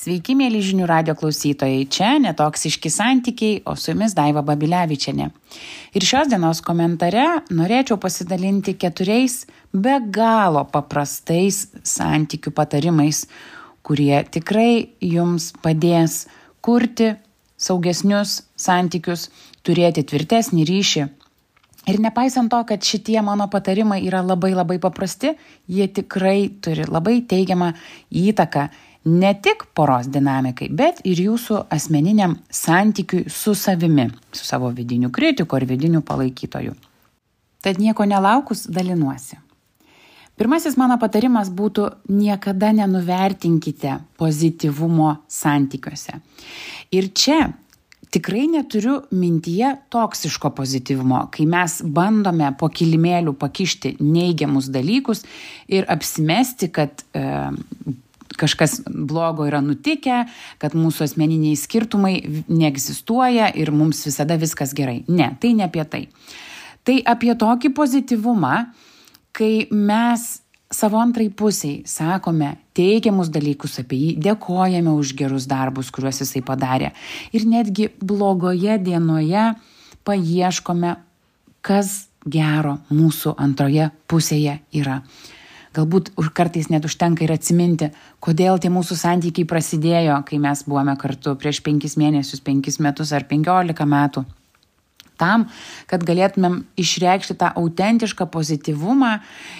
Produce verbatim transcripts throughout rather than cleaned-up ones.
Sveiki, mėly žinių radio klausytojai, čia netoksiški santykiai, o su jumis Daiva Babilevičienė. Ir šios dienos komentare norėčiau pasidalinti keturiais be galo paprastais santykių patarimais, kurie tikrai jums padės kurti saugesnius santykius, turėti tvirtesnį ryšį. Ir nepaisant to, kad šitie mano patarimai yra labai labai paprasti, jie tikrai turi labai teigiamą įtaką ne tik poros dinamikai, bet ir jūsų asmeniniam santykiui su savimi, su savo vidiniu kritiku ar vidiniu palaikytoju. Tad nieko nelaukus dalinuosi. Pirmasis mano patarimas būtų: niekada nenuvertinkite pozityvumo santykiuose. Ir čia tikrai neturiu mintyje toksiško pozityvumo, kai mes bandome po kilimėliu pakišti neigiamus dalykus ir apsimesti, kad e, kažkas blogo yra nutikę, kad mūsų asmeniniai skirtumai neegzistuoja ir mums visada viskas gerai. Ne, tai ne apie tai. Tai apie tokį pozityvumą, kai mes savo antrai pusiai sakome teigiamus dalykus apie jį, dėkojame už gerus darbus, kuriuos jisai padarė. Ir netgi blogoje dienoje paieškome, kas gero mūsų antroje pusėje yra. Galbūt kartais net užtenka ir atsiminti, kodėl tie mūsų santykiai prasidėjo, kai mes buvome kartu prieš penkis mėnesius, penkis metus ar penkiolika metų. Tam, kad galėtumėm išreikšti tą autentišką pozityvumą,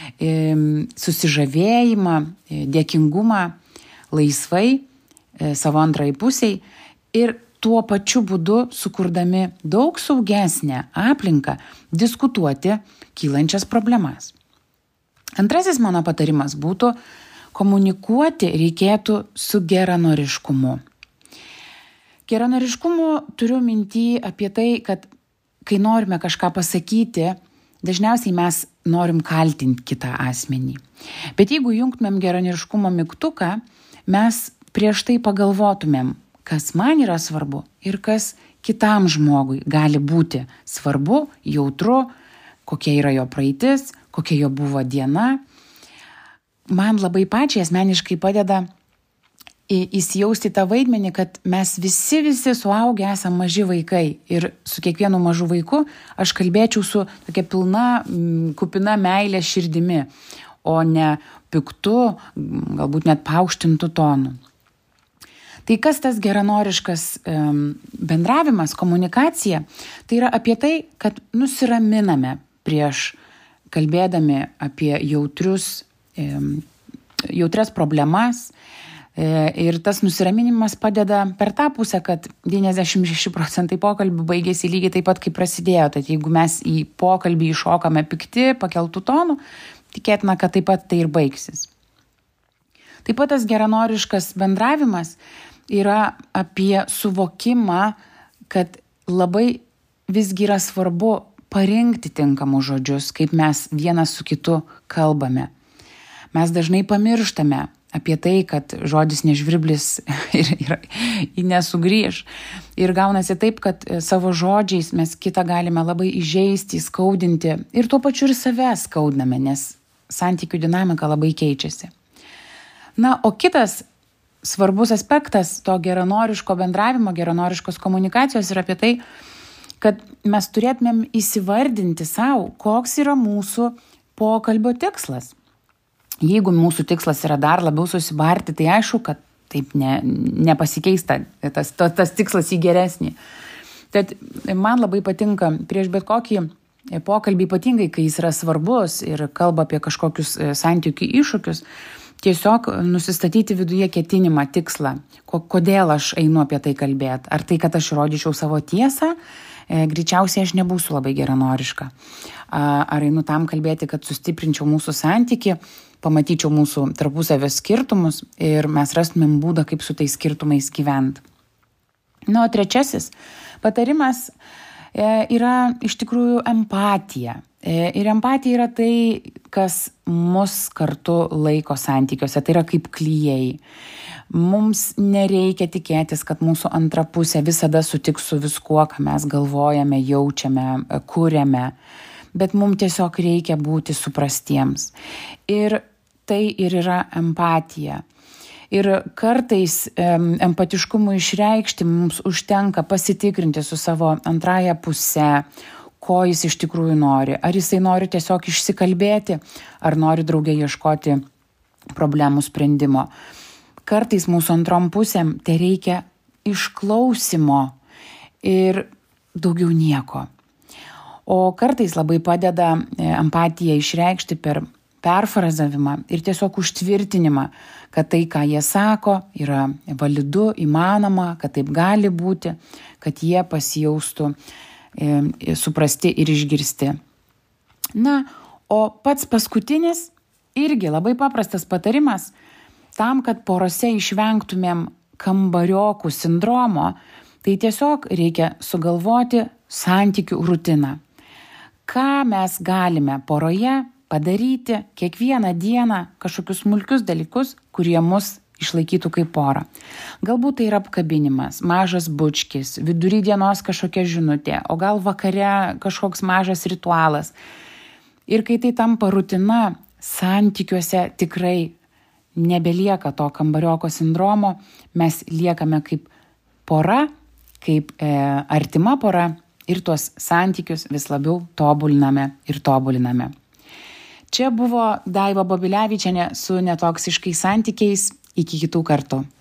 susižavėjimą, dėkingumą laisvai savo antrai pusiai ir tuo pačiu būdu sukurdami daug saugesnę aplinką diskutuoti kylančias problemas. Antrasis mano patarimas būtų: komunikuoti reikėtų su geranoriškumu. Geranoriškumu turiu minty apie tai, kad kai norime kažką pasakyti, dažniausiai mes norim kaltinti kitą asmenį. Bet jeigu jungtumėm geranoriškumo mygtuką, mes prieš tai pagalvotumėm, kas man yra svarbu ir kas kitam žmogui gali būti svarbu, jautru, kokia yra jo praeitis, kokia jo buvo diena. Man labai pačiai asmeniškai padeda įsijausti tą vaidmenį, kad mes visi visi suaugę esame maži vaikai ir su kiekvienu mažu vaiku aš kalbėčiau su tokia pilna, kupina meilė širdimi, o ne piktu, galbūt net paaukštintu tonu. Tai kas tas geranoriškas um, bendravimas, komunikacija? Tai yra apie tai, kad nusiraminame prieš kalbėdami apie jautrius, um, jautrias problemas. Ir tas nusiraminimas padeda per tą pusę, kad devyniasdešimt šeši procentai pokalbių baigėsi lygiai taip pat, kaip prasidėjo. Tad jeigu mes į pokalbį iššokame pikti, pakeltų tonų, tikėtina, kad taip pat tai ir baigsis. Taip pat tas geranoriškas bendravimas yra apie suvokimą, kad labai visgi yra svarbu parinkti tinkamus žodžius, kaip mes vienas su kitu kalbame. Mes dažnai pamirštame apie tai, kad žodis nežvirblis ir, ir, ir nesugrįž. Ir gaunasi taip, kad savo žodžiais mes kitą galime labai įžeisti, skaudinti ir tuo pačiu ir save skaudiname, nes santykių dinamika labai keičiasi. Na, o kitas svarbus aspektas to geranoriško bendravimo, geranoriškos komunikacijos yra apie tai, kad mes turėtumėm įsivardinti savo, koks yra mūsų pokalbio tikslas. Jeigu mūsų tikslas yra dar labiau susibarti, tai aišku, kad taip ne, nepasikeista tas, tas, tas tikslas į geresnį. Tad man labai patinka prieš bet kokį pokalbį, ypatingai kai jis yra svarbus ir kalba apie kažkokius santykių iššūkius, tiesiog nusistatyti viduje ketinimą, tikslą, kodėl aš einu apie tai kalbėti. Ar tai, kad aš įrodyčiau savo tiesą, greičiausiai aš nebūsiu labai geranoriška. Ar einu tam kalbėti, kad sustiprinčiau mūsų santykį, pamatyčiau mūsų tarpusavio skirtumus ir mes rastumėm būdą, kaip su tais skirtumais gyventi. Na, o trečiasis patarimas yra iš tikrųjų empatija. Ir empatija yra tai, kas mus kartu laiko santykiuose, tai yra kaip klijai. Mums nereikia tikėtis, kad mūsų antra pusė visada sutiks su viskuo, ką mes galvojame, jaučiame, kuriame, bet mums tiesiog reikia būti suprastiems. Ir tai ir yra empatija. Ir kartais empatiškumui išreikšti mums užtenka pasitikrinti su savo antrąja puse, ko jis iš tikrųjų nori. Ar jisai nori tiesiog išsikalbėti, ar nori drauge ieškoti problemų sprendimo. Kartais mūsų antrom pusėm tai reikia išklausimo ir daugiau nieko. O kartais labai padeda empatiją išreikšti per perfrazavimą ir tiesiog užtvirtinimą, kad tai, ką jie sako, yra validu, įmanoma, kad taip gali būti, kad jie pasijaustų e, suprasti ir išgirsti. Na, o pats paskutinis irgi labai paprastas patarimas tam, kad porose išvengtumėm kambariokų sindromo, tai tiesiog reikia sugalvoti santykių rutiną. Ką mes galime poroje padaryti kiekvieną dieną kažkokius smulkius dalykus, kurie mus išlaikytų kaip porą. Galbūt tai yra apkabinimas, mažas bučkis, vidury dienos kažkokia žinutė, o gal vakare kažkoks mažas ritualas. Ir kai tai tampa rutina, santykiuose tikrai nebelieka to kambarioko sindromo, mes liekame kaip pora, kaip e, artima pora ir tuos santykius vis labiau tobuliname ir tobuliname. Čia buvo Daiva Babilevičienė su netoksiškais santykiais. Iki kitų kartų.